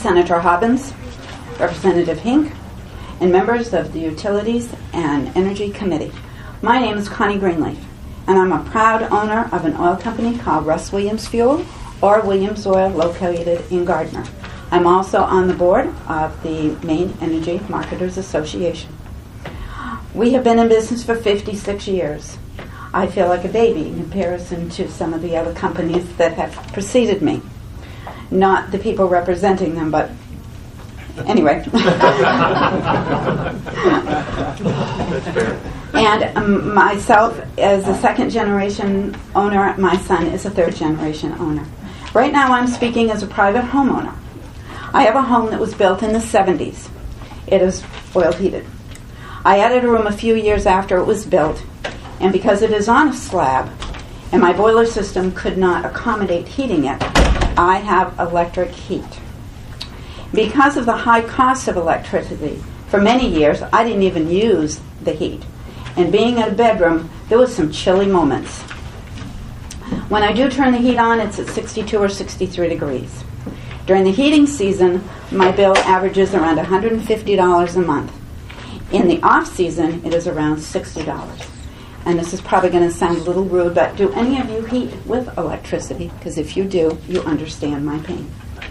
Senator Hobbins, Representative Hink, and members of the Utilities and Energy Committee. My name is Connie Greenleaf, and I'm a proud owner of an oil company called Russ Williams Fuel, or Williams Oil, located in Gardner. I'm also on the board of the Maine Energy Marketers Association. We have been in business for 56 years. I feel like a baby in comparison to some of the other companies that have preceded me. Not the people representing them, but anyway. And myself, as a second-generation owner, my son is a third-generation owner. Right now I'm speaking as a private homeowner. I have a home that was built in the 70s. It is oil heated. I added a room a few years after it was built, and because it is on a slab and my boiler system could not accommodate heating it, I have electric heat. Because of the high cost of electricity, for many years I didn't even use the heat. And being in a bedroom, there was some chilly moments. When I do turn the heat on, it's at 62 or 63 degrees. During the heating season, my bill averages around $150 a month. In the off-season, it is around $60. And this is probably going to sound a little rude, but do any of you heat with electricity? Because if you do, you understand my pain.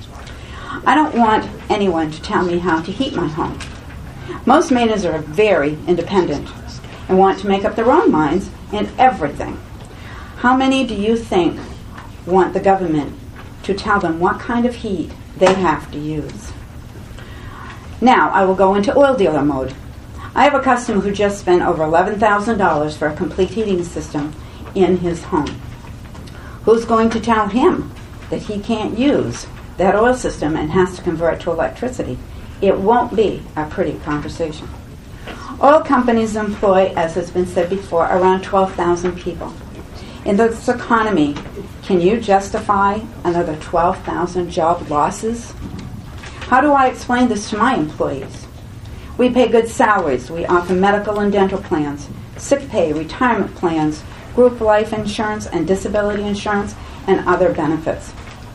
I don't want anyone to tell me how to heat my home. Most Mainers are very independent and want to make up their own minds in everything. How many do you think want the government to tell them what kind of heat they have to use? Now, I will go into oil dealer mode. I have a customer who just spent over $11,000 for a complete heating system in his home. Who's going to tell him that he can't use that oil system and has to convert to electricity? It won't be a pretty conversation. Oil companies employ, as has been said before, around 12,000 people. In this economy, can you justify another 12,000 job losses? How do I explain this to my employees? We pay good salaries. We offer medical and dental plans, sick pay, retirement plans, group life insurance and disability insurance, and other benefits.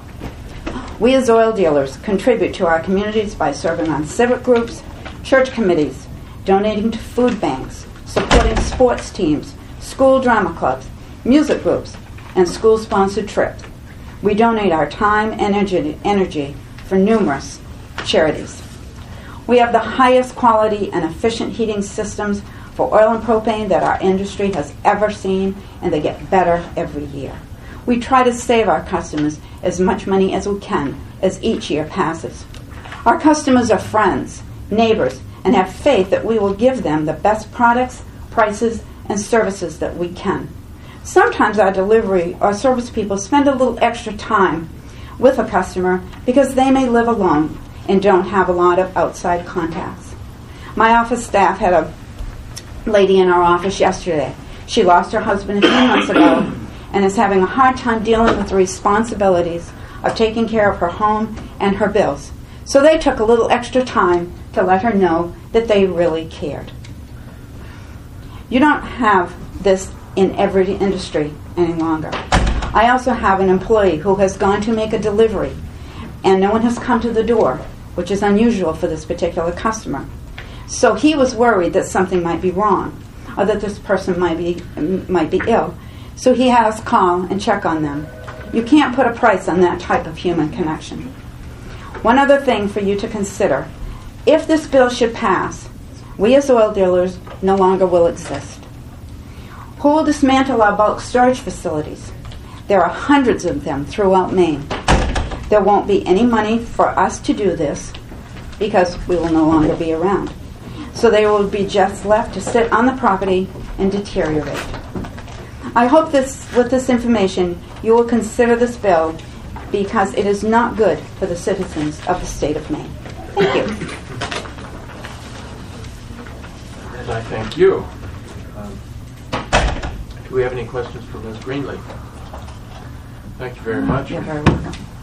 We as oil dealers contribute to our communities by serving on civic groups, church committees, donating to food banks, supporting sports teams, school drama clubs, music groups, and school-sponsored trips. We donate our time and energy for numerous charities. We have the highest quality and efficient heating systems for oil and propane that our industry has ever seen, and they get better every year. We try to save our customers as much money as we can as each year passes. Our customers are friends, neighbors, and have faith that we will give them the best products, prices, and services that we can. Sometimes our delivery or service people spend a little extra time with a customer because they may live alone and don't have a lot of outside contacts. My office staff had a lady in our office yesterday. She lost her husband a few months ago and is having a hard time dealing with the responsibilities of taking care of her home and her bills. So they took a little extra time to let her know that they really cared. You don't have this in every industry any longer. I also have an employee who has gone to make a delivery and no one has come to the door, which is unusual for this particular customer. So he was worried that something might be wrong or that this person might be ill. So he has to call and check on them. You can't put a price on that type of human connection. One other thing for you to consider. If this bill should pass, we as oil dealers no longer will exist. Who will dismantle our bulk storage facilities? There are hundreds of them throughout Maine. There won't be any money for us to do this because we will no longer be around. So they will be just left to sit on the property and deteriorate. I hope with this information you will consider this bill because it is not good for the citizens of the state of Maine. Thank you. And I thank you. Do we have any questions for Ms. Greenleaf? Thank you very much. You're very welcome.